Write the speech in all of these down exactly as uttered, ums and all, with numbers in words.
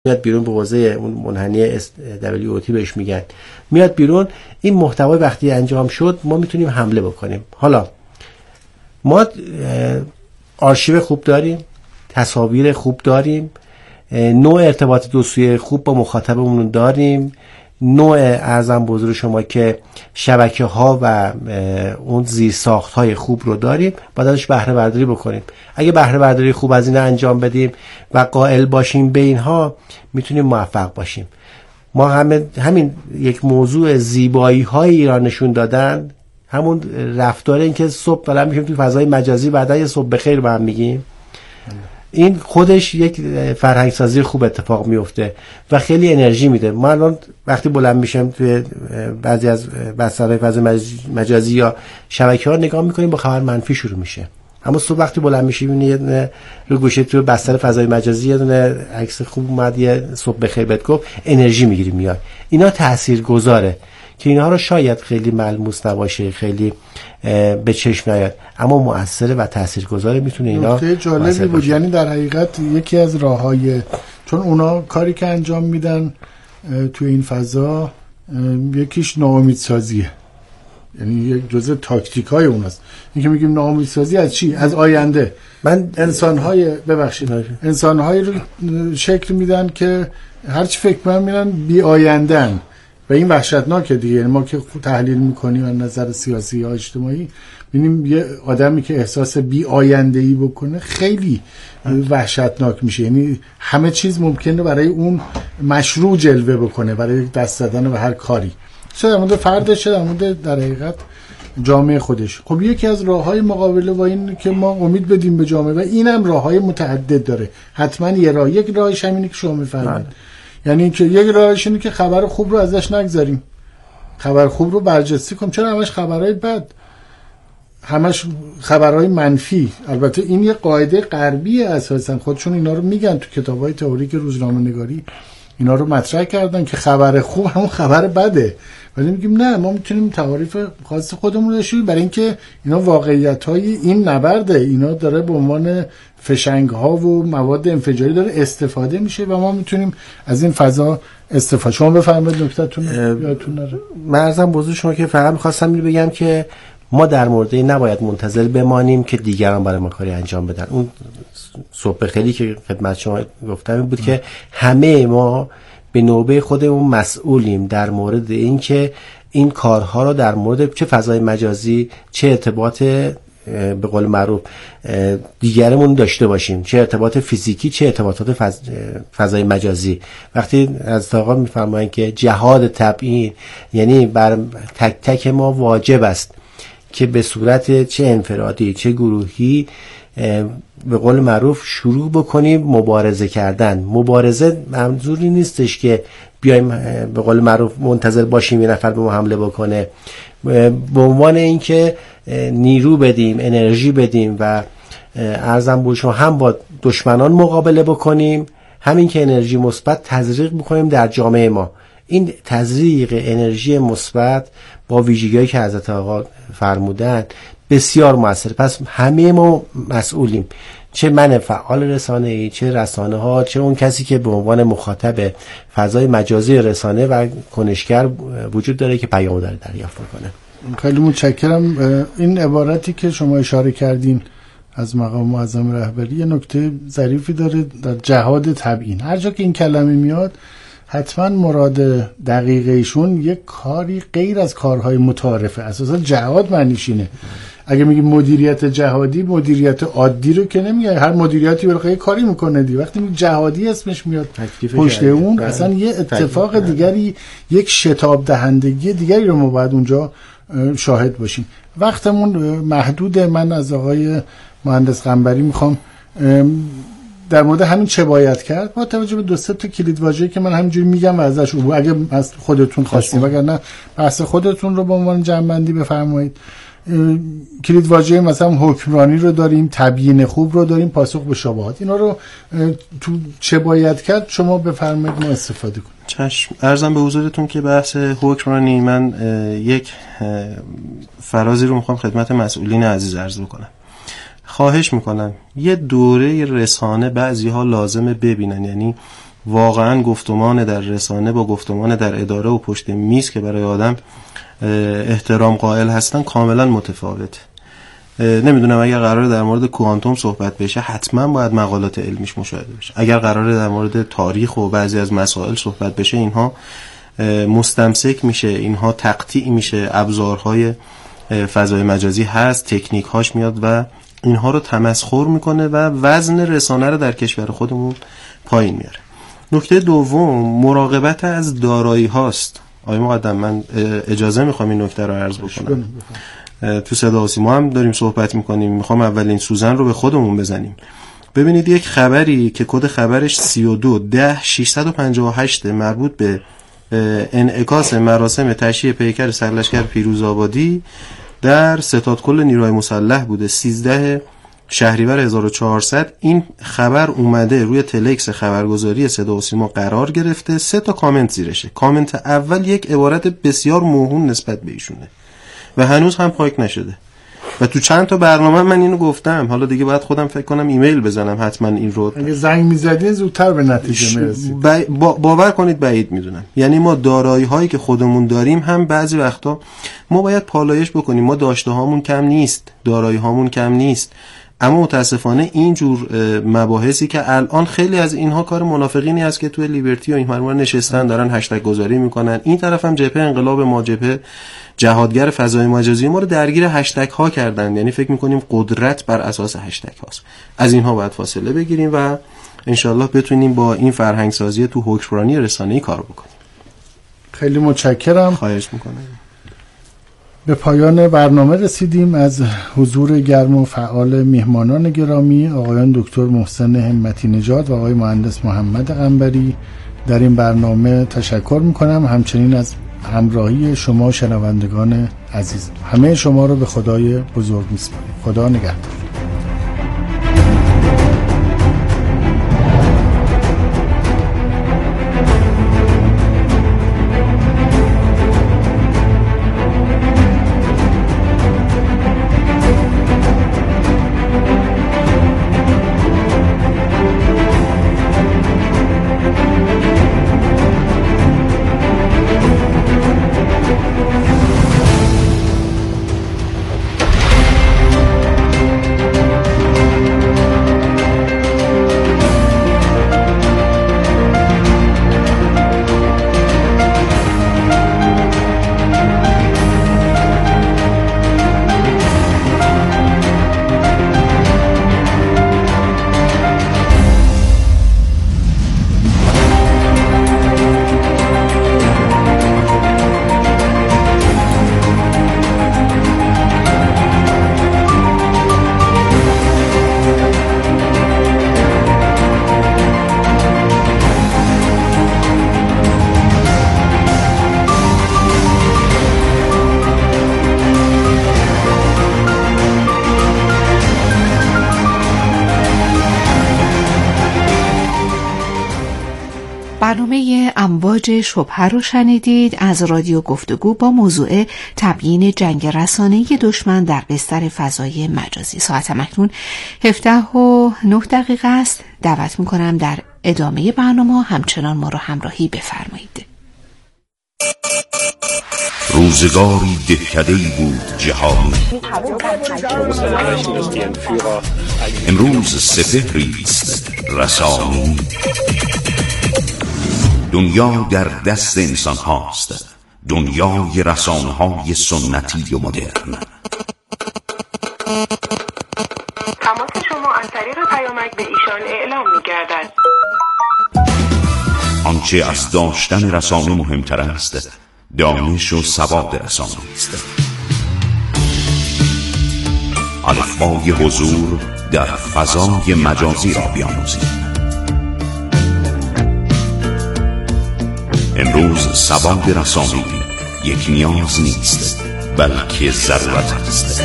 میاد بیرون به حوزه اون منحنی اس دبلیو او تی بهش میگن، میاد بیرون. این محتوای وقتی انجام شد ما میتونیم حمله بکنیم. حالا ما آرشیو خوب داریم، تصاویر خوب داریم، نوع ارتباط دو سویه خوب با مخاطبمون داریم، نوع ارزم بزرگ شما که شبکه ها و اون زیر ساخت های خوب رو داریم، باید ازش بهره برداری بکنیم. اگه بهره برداری خوب از این انجام بدیم و قائل باشیم به اینها، میتونیم موفق باشیم. ما همه همین یک موضوع زیبایی های ایران نشون دادن، همون رفتار این که صبح بلند میشیم توی فضای مجازی بعدا یه صبح بخیر با هم میگیم، این خودش یک فرهنگ سازی خوب اتفاق میفته و خیلی انرژی میده. ما الان وقتی بلند میشم توی بعضی از بسترهای فضای مجازی یا شبکه‌ها نگاه میکنیم با خبر منفی شروع میشه، اما صبح وقتی بلند میشیم میبینی یه دونه رو گوشه توی بستر فضای مجازی یه دونه عکس خوب اومد، یه صبح بخیر بهت گفت، انرژی میگیری میاد. اینا تاثیرگذاره که اینها رو شاید خیلی ملموس نباشه، خیلی به چشم نیاد، اما مؤثر و تاثیرگذار میتونه اینا. نکته جالبی بود، یعنی در حقیقت یکی از راههای، چون اونا کاری که انجام میدن تو این فضا یکیش ناامیدسازیه، یعنی یک جزء تاکتیکای اوناست. این که میگیم ناامیدسازی از چی؟ از آینده. من انسانهای ببخشید انسانهایی رو شکل میدن که هرچی فکر من میرن بی آینده‌ان و این وحشتناکه دیگه. یعنی ما که تحلیل میکنیم از نظر سیاسی یا اجتماعی، ببینیم یه آدمی که احساس بی آینده‌ای بکنه خیلی وحشتناک میشه. یعنی همه چیز ممکنه برای اون مشروع جلوه بکنه برای دست زدن به هر کاری، چه در مورد فردش چه در مورد در حقیقت جامعه خودش. خب یکی از راههای مقابله با این که ما امید بدیم به جامعه، و اینم راههای متعدد داره، حتما یه راه، یک راهش همینه که شما میفرمایید، یعنی که یک راهش اینه که خبر خوب رو ازش نگذاریم، خبر خوب رو برجسته کنیم. چرا همش خبرهای بد، همش خبرهای منفی؟ البته این یه قاعده غربیه اساسا، خودشون اینا رو میگن تو کتابای تئوریک روزنامه نگاری، اینا رو مطرح کردن که خبر خوب همون خبر بده، ولی میگیم نه، ما میتونیم تعاریف خاص خودمون رو داشتیم، برای اینکه اینا واقعیت‌های این نبرده، اینا داره به عنوان فشنگ‌ها و مواد انفجاری داره استفاده میشه و ما میتونیم از این فضا استفاده. شما بفرمایید نکته‌تون یادتون نره. من عرضم بزرگ شما که فقط می‌خواستم اینو بگم که ما در مورد این نباید منتظر بمانیم که دیگران برای ما کاری انجام بدن. اون صبح خیلی که خدمت شما گفتم این بود م. که همه ما به نوبه خودمون مسئولیم در مورد این که این کارها رو در مورد چه فضای مجازی چه ارتباط به قول معروف دیگرمون داشته باشیم، چه ارتباط فیزیکی چه ارتباطات فض... فضای مجازی. وقتی از آقا میفرمایند که جهاد تبیین، یعنی بر تک تک ما واجب است که به صورت چه انفرادی چه گروهی به قول معروف شروع بکنیم مبارزه کردن. مبارزه منظوری نیستش که بیایم به قول معروف منتظر باشیم یه نفر به ما حمله بکنه، به عنوان اینکه نیرو بدیم، انرژی بدیم و ارزم به شما هم با دشمنان مقابله بکنیم، همین که انرژی مثبت تزریق بکنیم در جامعه ما. این تزریق انرژی مثبت با ویژگی‌هایی که حضرت آقا فرمودن بسیار موثر. پس همه ما مسئولیم، چه من فعال رسانه‌ای، چه رسانه‌ها، چه اون کسی که به عنوان مخاطب فضای مجازی رسانه و کنشگر وجود داره که پیامو داره دریافت کنه. خیلی متشکرم. این عبارتی که شما اشاره کردین از مقام معظم رهبری یه نکته ظریفی داره در جهاد تبیین. هر جا که این کلمه میاد حتما مراد دقیق ایشون یک کاری غیر از کارهای متعارفه. اساسا جهاد معنیش اینه. اگه میگیم مدیریت جهادی، مدیریت عادی رو که نمیگه، هر مدیریتی برای کاری میکنه دی. وقتی میگه جهادی اسمش میاد پشت اون، اصلا یه اتفاق دیگری، یک شتاب دهندگی دیگری رو ما باید اونجا شاهد باشیم. وقتمون محدوده. من از آقای مهندس قنبری میخوام در مورد همین چه باید کرد با توجه به دو سه تا کلیدواژه‌ای که من همینجوری میگم و ازش عبور، اگه از خودتون خواستین، وگرنه بحث خودتون رو به عنوان جمع‌بندی بفرمایید. کلیدواژه مثلا حکمرانی رو داریم، تبیین خوب رو داریم، پاسخ به شبهات. اینا رو تو چه باید کرد شما بفرمایید ما استفاده کنیم. چشم. عرضم به حضورتون که بحث حکمرانی، من یک فرازی رو میخوام خدمت مسئولین عزیز عرض بکنم. خواهش میکنم یه دوره رسانه بعضی ها لازمه ببینن، یعنی واقعا گفتمان در رسانه با گفتمان در اداره و پشت میز که برای آدم احترام قائل هستن کاملا متفاوت. نمیدونم اگر قراره در مورد کوانتوم صحبت بشه حتما باید مقالات علمیش مشاهده بشه. اگر قراره در مورد تاریخ و بعضی از مسائل صحبت بشه اینها مستمسک میشه، اینها تقطیع میشه، ابزارهای فضای مجازی هست، تکنیک هاش میاد و اینها رو تمسخر میکنه و وزن رسانه رو در کشور خودمون پایین میاره. نکته دوم مراقبت از دارایی هاست. آقای مقدم من اجازه میخوام این نکته رو عرض بکنم. تو صدا و سیما هم داریم صحبت میکنیم، میخوام اولین سوزن رو به خودمون بزنیم. ببینید یک خبری که کد خبرش سی و دو ده ششصد و پنجاه و هشت مربوط به انعکاس مراسم تشییع پیکر سرلشکر پیروزآبادی در ستادکل نیروهای مسلح بوده سیزده شهریور هزار و چهارصد، این خبر اومده روی تلکس خبرگزاری صدا و سیما قرار گرفته. سه تا کامنت زیرشه. کامنت اول یک عبارت بسیار موهوم نسبت به ایشونه و هنوز هم پاک نشده و تو چند تا برنامه من اینو گفتم. حالا دیگه باید خودم فکر کنم ایمیل بزنم حتما این رو. اگه زنگ میزدین زودتر به نتیجه میرسید. با... با... باور کنید بعید میدونم. یعنی ما دارایی هایی که خودمون داریم هم بعضی وقتا ما باید پالایش بکنیم. ما داشته هامون کم نیست، دارایی هامون کم نیست، اما متاسفانه اینجور مباحثی که الان خیلی از اینها کار منافقینی است که توی لیبرتی و این مرمار نشستن دارن هشتگ گذاری میکنن. این طرف هم جبهه انقلاب ما، جبهه جهادگر فضای مجازی ما رو درگیر هشتگ ها کردن. یعنی فکر میکنیم قدرت بر اساس هشتگ هاست. از اینها باید فاصله بگیریم و انشالله بتونیم با این فرهنگ سازی تو حکمرانی رسانه‌ای کار بکنیم. خیلی متشکرم. خواهش میکنم. به پایان برنامه رسیدیم. از حضور گرم و فعال میهمانان گرامی آقایان دکتر محسن همتی نژاد و آقای مهندس محمد قنبری در این برنامه تشکر میکنم. همچنین از همراهی شما شنوندگان عزیز. همه شما رو به خدای بزرگ میسپارم. خدا نگهدار. برنامه امواج شبهه رو شنیدید از رادیو گفتگو با موضوع تبیین جنگ رسانه‌ای دشمن در بستر فضای مجازی. ساعت اکنون هفده و نه دقیقه است. دعوت میکنم در ادامه برنامه همچنان ما رو همراهی بفرمایید. روزگاری دهکده‌ای بود جهانی، امروز سپهری است رسانه‌ای. دنیا در دست انسان هاست، دنیای رسانه های سنتی و مدرن. تماس شما از طریق پیامک به ایشان اعلام می گردد. آنچه از داشتن رسانه مهمتر است دانش و سواد رسانه است. الفبای حضور در فضای مجازی را بیاموزید. امروز سواد رسانه‌ای یک نیاز نیست بلکه ضرورت است.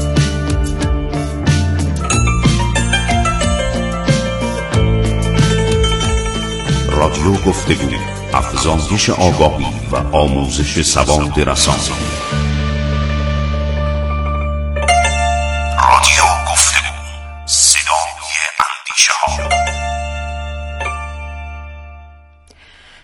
رادیو گفتگو، افزایش آگاهی و آموزش سواد رسانه‌ای. رادیو گفتگو، صدای اندیشه ها.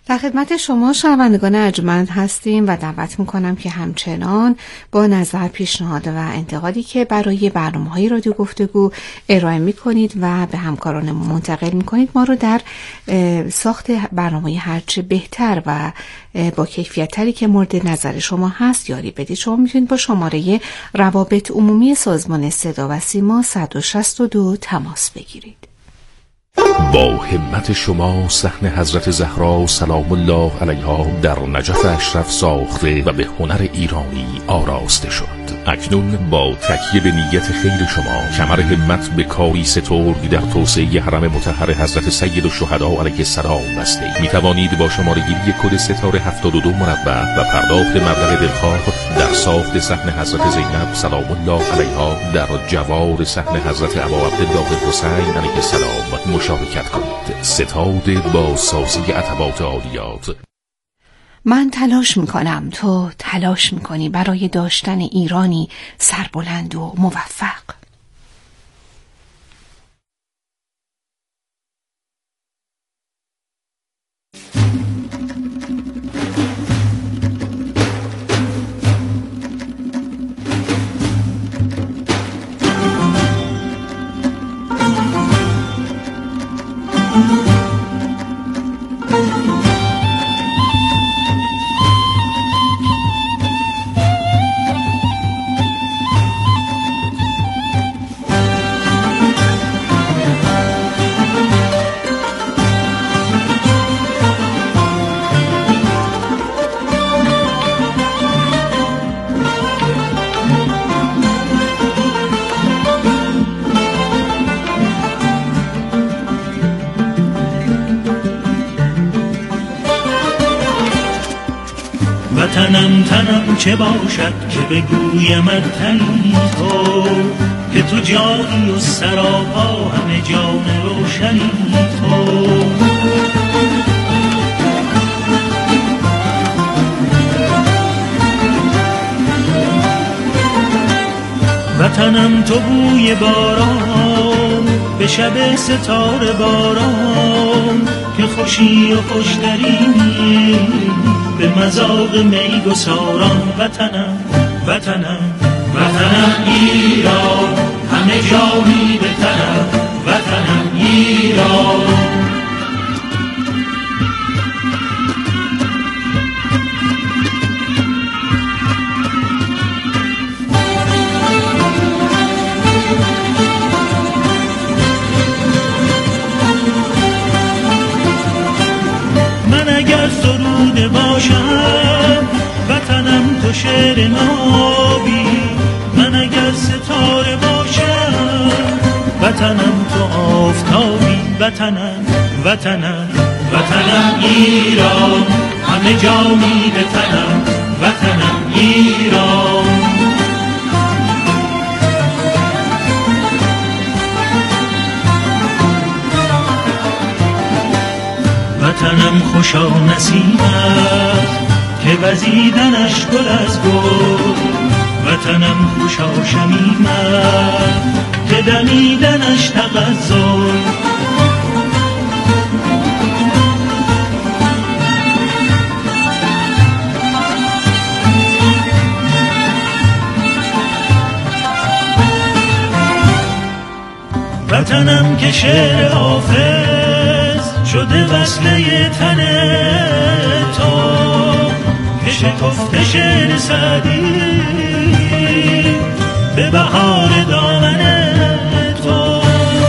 در خدمت شما شنوندگان ارجمند هستیم و دعوت میکنم که همچنان با نظر، پیشنهاد و انتقادی که برای برنامه‌های رادیو گفتگو ارائه میکنید و به همکاران منتقل میکنید ما رو در ساخت برنامه هرچه بهتر و با کیفیت تری که مورد نظر شما هست یاری بدید. شما میتونید با شماره روابط عمومی سازمان صدا و سیما صد و شصت و دو تماس بگیرید. با همت شما صحن حضرت زهرا سلام الله علیها در نجف اشرف ساخته و به هنر ایرانی آراسته شد. اکنون با تکیه به نیت خیر شما کمر همت به کاری سترگ در توسعه حرم مطهر حضرت سید الشهدا علیه السلام بسته می توانید با شماره گیری کد ستاره هفتاد و دو مربع و پرداخت مبلغ دلخواه در ساخت صحن حضرت زینب سلام الله علیها در جوار صحن حضرت ابا عبدالله حسین علیه السلام مشارکت کنید. ستاد با سازی عتبات عالیات. من تلاش میکنم، تو تلاش میکنی برای داشتن ایرانی سربلند و موفق. تنم تنم چه باشد که بگویم تنی تو، که تو جانی و سراپا همه جان روشنی تو. وطنم تو بوی باران به شب ستاره باران، که خوشی و خوشترینی به مذاق می گساران. وطنم وطنم وطنم ایران، همه جانی به تنم. وطنم ایران. من اگر سروده باشم وطنم تو شعر نابی، من اگر ستاره باشم وطنم تو آفتابی. وطنم وطنم وطنم ایران، همه جانی به تنم. وطنم ایران. وطنم خوشا نسیمت که وزیدنش گل از گل. وطنم خوشا شمیمت که دمیدنش تغزل. وطنم که شعر حافظ شده وصله تن تو، که شکفته شعر سعدی به بهار دامن تو.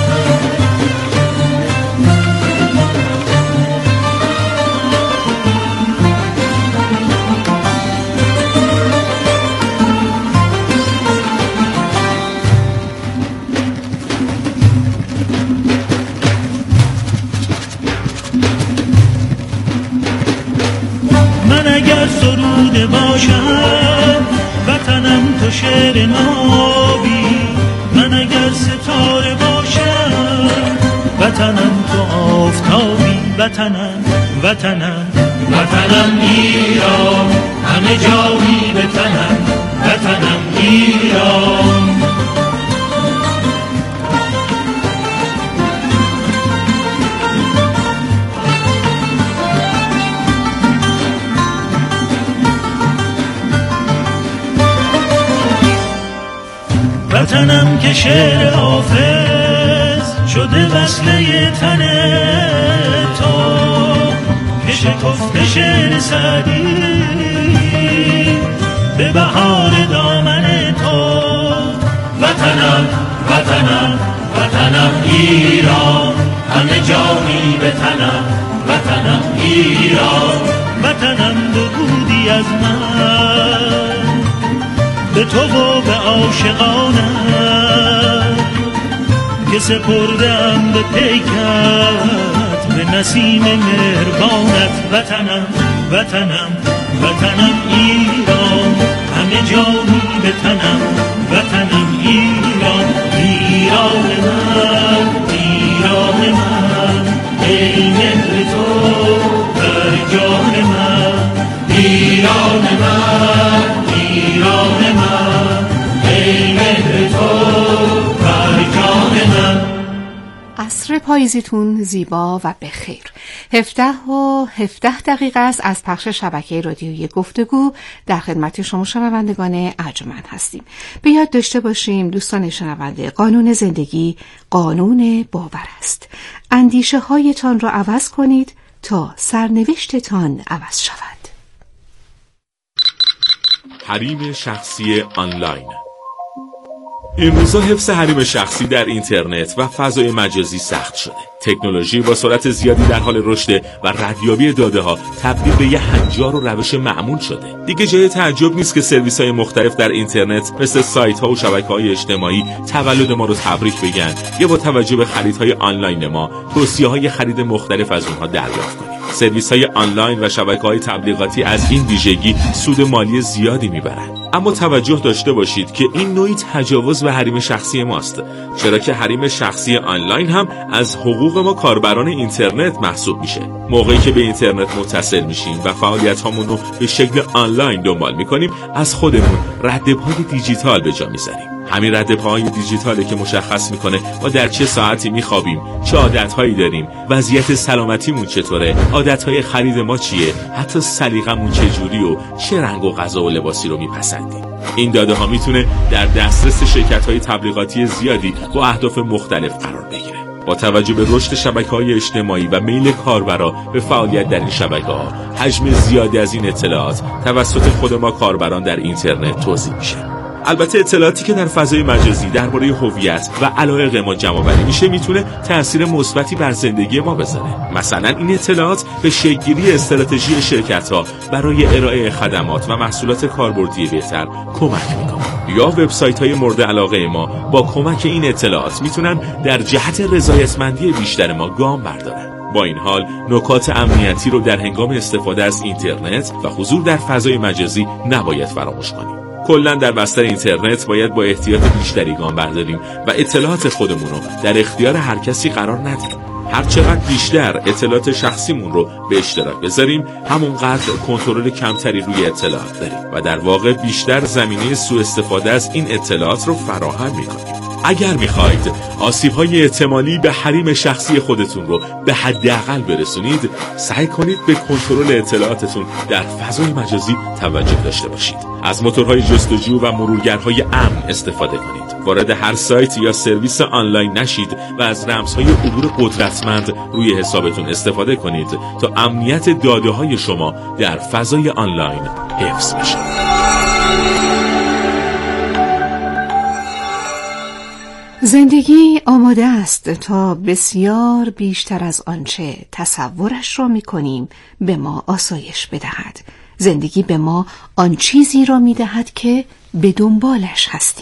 من اگر سروده باشم وطنم تو شعر نابی، من اگر ستاره باشم وطنم تو آفتابی. وطنم وطنم وطنم ایران، همه جانی به تنم. وطنم ایران. وطنم که شعر حافظ شده وصله تن تو، که شکفته شعر سعدی به بهار دامن تو. وطنم وطنم وطنم ایران، همه جانی به تنم وطنم ایران. وطنم بودی از من به تو و به عاشقانم، که سپردم به پیکت به نسیم مهربانت. وطنم وطنم وطنم ایران، همه جانی به تنم وطنم ایران. ایران من ایران من ای مهر تو بر جان من. ایران من ایران من ای مهر تو بر جان من. عصر پاییزیتون زیبا و بخیر. هفده و هفده دقیقه است از پخش شبکه رادیویی گفتگو. در خدمت شما شنوندگان ارجمند هستیم. به یاد داشته باشیم دوستان شنونده، قانون زندگی قانون باور است. اندیشه هایتان را عوض کنید تا سرنوشتتان عوض شود. حریم شخصی آنلاین. امروزا حفظ حریم شخصی در اینترنت و فضای مجازی سخت شده. تکنولوژی با سرعت زیادی در حال رشد و ردیابی داده ها تبدیل به یه هنجار و روش معمول شده. دیگه جای تعجب نیست که سرویس های مختلف در اینترنت مثل سایت ها و شبکه های اجتماعی تولد ما رو تبریک بگن یا با توجه به خریدهای آنلاین ما توصیه های خرید مختلف از اونها دریافت کنیم. سرویس های آنلاین و شبکه های تبلیغاتی از این ویژگی سود مالی زیادی میبرند. اما توجه داشته باشید که این نوعی تجاوز به حریم شخصی ماست، چرا که حریم شخصی آنلاین هم از حقوق ما کاربران اینترنت محسوب میشه. موقعی که به اینترنت متصل میشیم و فعالیت هامون رو به شکل آنلاین دنبال میکنیم، از خودمون ردپای دیجیتال به جا میذاریم. همین ردپای دیجیتاله که مشخص میکنه ما در چه ساعتی میخوابیم، چه عادتهایی داریم، وضعیت سلامتیمون چطوره، عادتهای خرید ما چیه، حتی سلیقمون چجوری و چه رنگ و غذا و لباسی رو میپسندیم. این داده ها میتونه در دسترس شرکت‌های تبلیغاتی زیادی با اهداف مختلف قرار بگیره. با توجه به رشد شبکه‌های اجتماعی و میل کاربرا به فعالیت در این شبکه‌ها، حجم زیادی از این اطلاعات توسط خود ما کاربران در اینترنت توزیع میشه. البته اطلاعاتی که در فضای مجازی درباره هویت و علایق ما جمع‌آوری میشه میتونه تأثیر مثبتی بر زندگی ما بذاره. مثلا این اطلاعات به شکل‌گیری استراتژی شرکت‌ها برای ارائه خدمات و محصولات کاربردی بهتر کمک میکنه. یا وبسایت‌های مورد علاقه ما با کمک این اطلاعات میتونن در جهت رضایتمندی بیشتر ما گام بردارن. با این حال نکات امنیتی رو در هنگام استفاده از اینترنت و حضور در فضای مجازی نباید فراموش کنیم. کلاً در بستر اینترنت باید با احتیاط بیشتری گام برداریم و اطلاعات خودمون رو در اختیار هر کسی قرار ندیم. هر چقدر بیشتر اطلاعات شخصیمون رو به اشتراک بذاریم، همونقدر کنترل کمتری روی اطلاعات داریم و در واقع بیشتر زمینه سوء استفاده از این اطلاعات رو فراهم می‌کنیم. اگر میخواید آسیب‌های احتمالی به حریم شخصی خودتون رو به حداقل برسونید، سعی کنید به کنترل اطلاعاتتون در فضای مجازی توجه داشته باشید. از موتورهای جستجو و مرورگرهای امن استفاده کنید. وارد هر سایت یا سرویس آنلاین نشید و از رمزهای عبور قدرتمند روی حسابتون استفاده کنید تا امنیت داده‌های شما در فضای آنلاین حفظ بشه. زندگی آماده است تا بسیار بیشتر از آنچه تصورش را می‌کنیم به ما آسایش بدهد. زندگی به ما آن چیزی را می‌دهد که به دنبالش هستیم.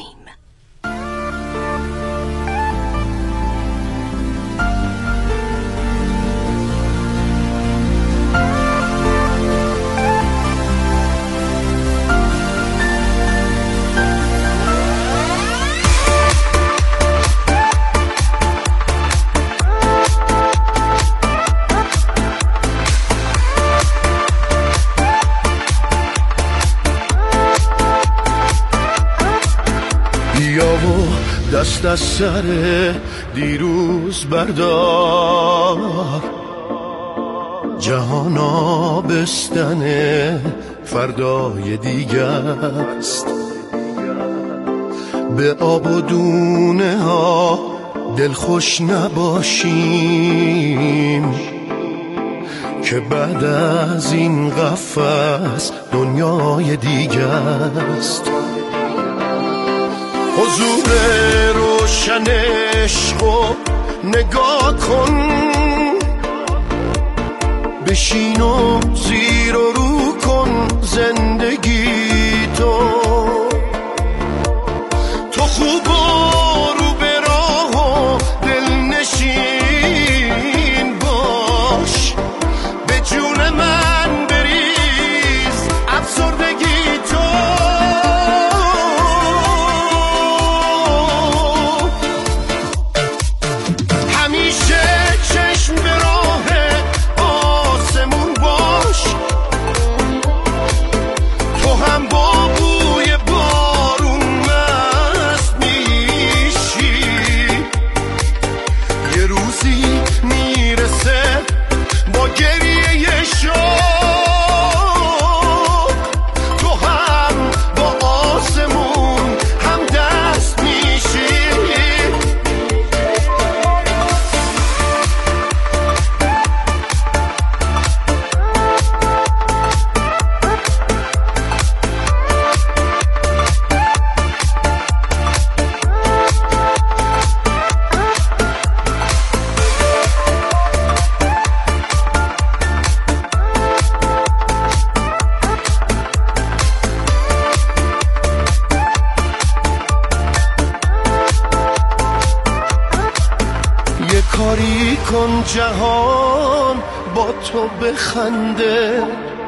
دست از سر دیروز بردار، جهان آبستن فردای دیگه است. به آب و دونه ها دلخوش نباشیم که بعد از این قفس دنیای دیگه است. حضور روشن عشقو نگاه کن، بشین و زیر و رو کن زندگی تو تو خوب و رو به راه و دلنشین باش، به جون من بریز افسردگی تو. همیشه چشم به راه آسمون باش، تو هم با بوی بارون مست میشی، یه روزی میرسه با گریه شوق، تو هم با آسمون هم دست میشی. یه کاری کن جهان با تو بخنده،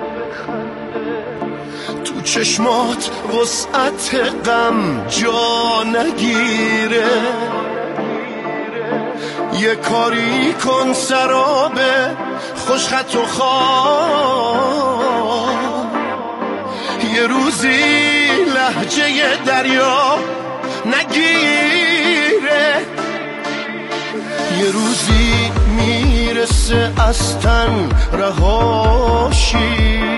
تو چشمات وسعت غم جا نگیره. یه کاری کن سراب خوشخط و خواب، یه روزی لهجه دریا نگیره، یه روزی میرسه از تن رهاشی،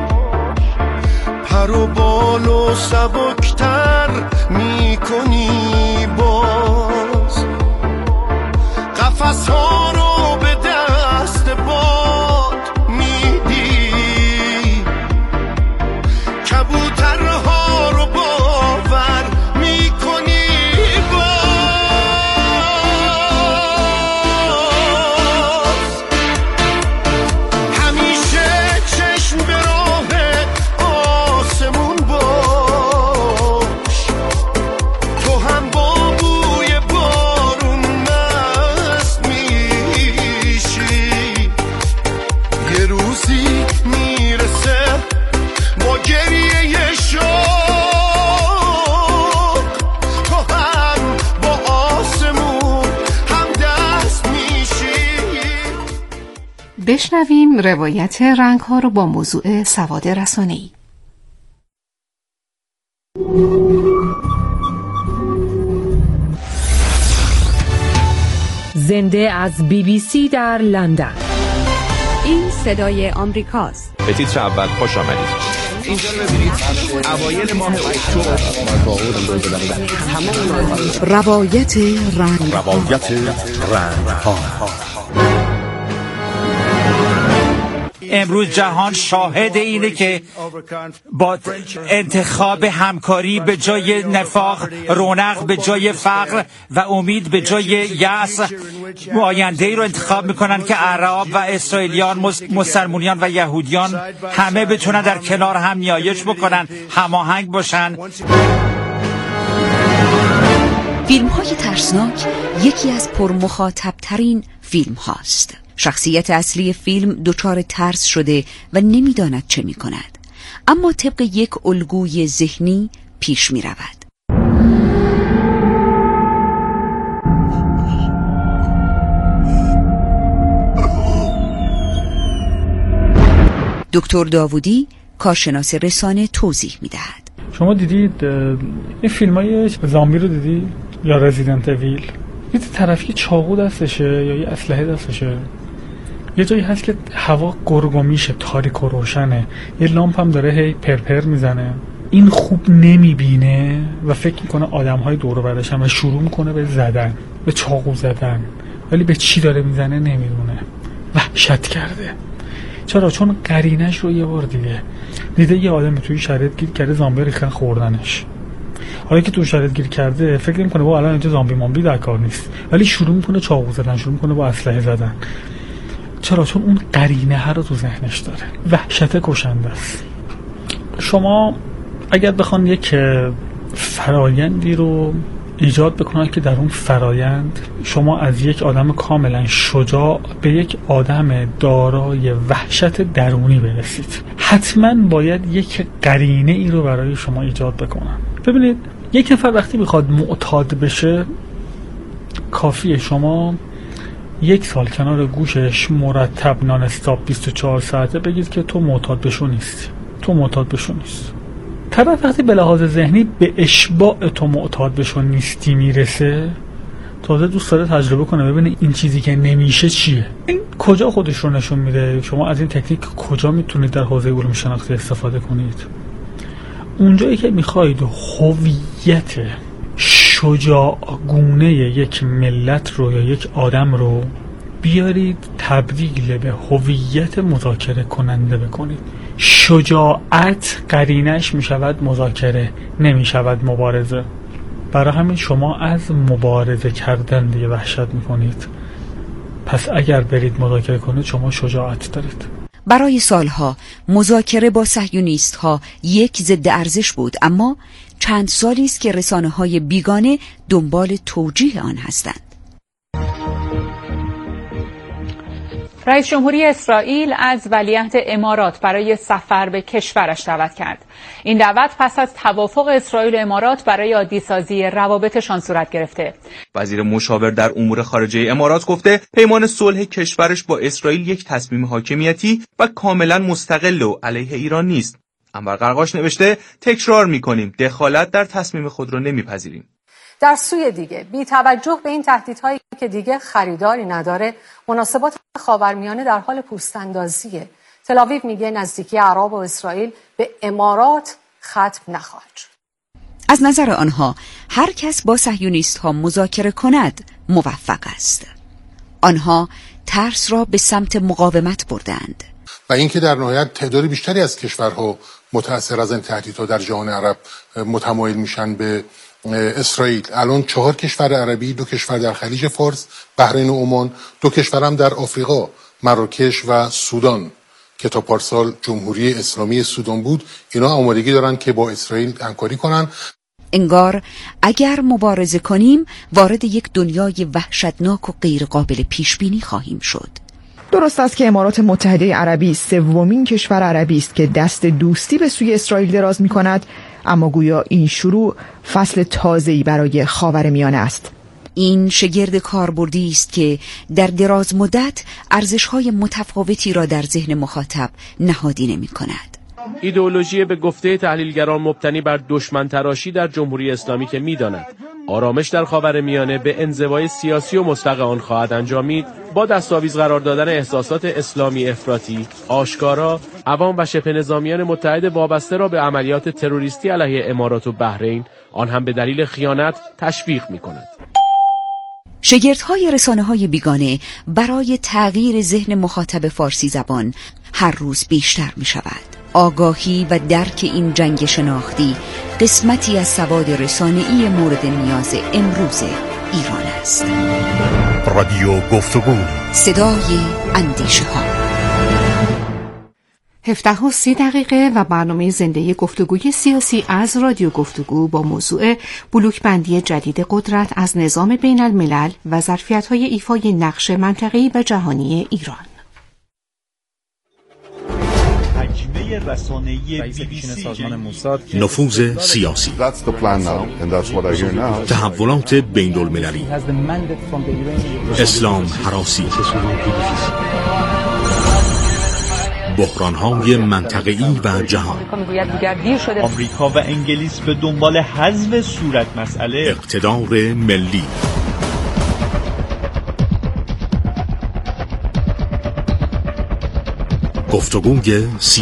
پر و بال و سبکتر میکنی باز، قفس ها رو به دست باد میدی، کبوترها رو باور میکنی باز. همیشه چشم به راه آسمون باش، تو هم با بوی بارون مست میشی، یه روزی میرسه با گریه شوق، تو هم با آسمون هم دست میشی. بشنویم روایت رنگ ها رو با موضوع سواد رسانه‌ای. زنده از بی بی سی در لندن. این صدای آمریکاست. به تیتر اول خوش آمدید. اینجا رو ببینید، اوایل ماه اکتبر روایت رنگ روایت رنگ ها. امروز جهان شاهد اینه که با انتخاب همکاری به جای نفاق، رونق به جای فقر و امید به جای یأس، آینده‌ای رو انتخاب میکنن که عرب و اسرائیلیان، مسلمانیان و یهودیان همه بتونن در کنار هم نیایش بکنن، هماهنگ باشن. فیلم های ترسناک یکی از پرمخاطب ترین فیلم هاست. شخصیت اصلی فیلم دچار ترس شده و نمیداند چه می کند، اما طبق یک الگوی ذهنی پیش می رود. دکتر داوودی، کارشناس رسانه، توضیح می دهد. شما دیدید این فیلم های زامبی رو دیدی؟ یا رزیدنت اویل؟ یه طرفی چاقو دستشه یا یه اسلحه دستشه، یه جایی هست که هوا گرگ و میشه، تاریک و روشنه، یه لامپ هم داره هی پرپر میزنه، این خوب نمیبینه و فکر میکنه آدم‌های دور و برش هم و شروع میکنه به زدن، به چاقو زدن، ولی به چی داره میزنه نمیدونه. وحشت کرده. چرا؟ چون قرینش رو یه بار دیده دیده یه آدمی توی شرایط گیر کرده، زامبی ریختن خوردنش. حالا که تو شرایط گیر کرده فکر میکنه با الان اینجا زامبی مامبی در کار نیست، ولی شروع میکنه چاقو زدن، شروع میکنه با اسلحه زدن. چرا؟ چون اون قرینه رو تو ذهنش داره. وحشت کشنده است. شما اگر بخوان یک فرایندی رو ایجاد بکنن که در اون فرایند شما از یک آدم کاملا شجاع به یک آدم دارای وحشت درونی برسید، حتما باید یک قرینه ای رو برای شما ایجاد بکنن. ببینید یک نفر وقتی بخواد معتاد بشه، کافیه شما یک سال کنار گوشش مرتب نان استاپ بیست و چهار ساعته بگید که تو معتاد بشو نیستی، تو معتاد بشو نیست. طرف وقتی به لحاظ ذهنی به اشباع تو معتاد بشو نیستی میرسه، تازه دوست داره تجربه کنه ببینه این چیزی که نمیشه چیه. این کجا خودش رو نشون میده؟ شما از این تکنیک کجا میتونید در حوزه علوم شناختی استفاده کنید؟ اونجایی که میخواید هویت شجاعگونه یک ملت رو یا یک آدم رو بیارید تبدیل به هویت مذاکره کننده بکنید. شجاعت قرینش میشود مذاکره، نمیشود مبارزه. برای همین شما از مبارزه کردن دیگه وحشت میکنید. پس اگر برید مذاکره کنید شما شجاعت دارید. برای سالها مذاکره با صهیونیست ها یک ضد ارزش بود، اما چند سالی است که رسانه های بیگانه دنبال توجیه آن هستند. رئیس جمهوری اسرائیل از ولیعهد امارات برای سفر به کشورش دعوت کرد. این دعوت پس از توافق اسرائیل و امارات برای عادی‌سازی روابطشان صورت گرفته. وزیر مشاور در امور خارجه امارات گفته پیمان صلح کشورش با اسرائیل یک تصمیم حاکمیتی و کاملا مستقل و علیه ایران نیست. انور قرقاش نوشته تکرار می‌کنیم دخالت در تصمیم خود را نمی‌پذیریم. در سوی دیگه بی توجه به این تهدیدهایی که دیگه خریداری نداره، مناسبات خاورمیانه در حال پوست‌اندازیه. تل‌آویو میگه نزدیکی عرب و اسرائیل به امارات ختم نخواهد شد. از نظر آنها هر کس با صهیونیست ها مذاکره کند موفق است. آنها ترس را به سمت مقاومت بردند و اینکه در نهایت تعداد بیشتری از کشورها متأثر از این تهدیدها در جهان عرب متمایل میشن به اسرائیل. الان چهار کشور عربی، دو کشور در خلیج فارس، بحرین و عمان، دو کشور هم در آفریقا، مراکش و سودان که تا پارسال جمهوری اسلامی سودان بود، اینا آمادگی دارن که با اسرائیل همکاری کنن. انگار اگر مبارزه کنیم وارد یک دنیای وحشتناک و غیر قابل پیش بینی خواهیم شد. درست است که امارات متحده عربی سومین کشور عربی است که دست دوستی به سوی اسرائیل دراز می کند، اما گویا این شروع فصل تازه‌ای برای خاورمیانه است. این شگرد کاربردی است که در دراز مدت ارزش‌های متفاوتی را در ذهن مخاطب نهادینه می‌کند. ایدئولوژی به گفته تحلیلگران مبتنی بر دشمن تراشی در جمهوری اسلامی که می‌داند آرامش در خاورمیانه به انزوای سیاسی و مطلق آن خواهد انجامید، با دستاویز قرار دادن احساسات اسلامی افراطی آشکارا عوام و شبه نظامیان متحد وابسته را به عملیات تروریستی علیه امارات و بحرین، آن هم به دلیل خیانت، تشویق می‌کند. شگردهای رسانه‌های بیگانه برای تغییر ذهن مخاطب فارسی زبان هر روز بیشتر می‌شود. آگاهی و درک این جنگ شناختی قسمتی از سواد رسانه‌ای مورد نیاز امروز ایران است. رادیو گفتگو، صدای اندیشه ها. هفده و سی دقیقه و برنامه زنده گفتگوی سیاسی از رادیو گفتگو با موضوع بلوکبندی جدید قدرت از نظام بین الملل و ظرفیت‌های ایفای نقش منطقه‌ای و جهانی ایران. نفوذ سیاسی، تحولات بین المللی، اسلام هراسی، بحران‌های منطقه‌ای و جهان. آمریکا و انگلیس به دنبال حذف صورت مسئله، اقتدار ملی. گفتگوی سیاسی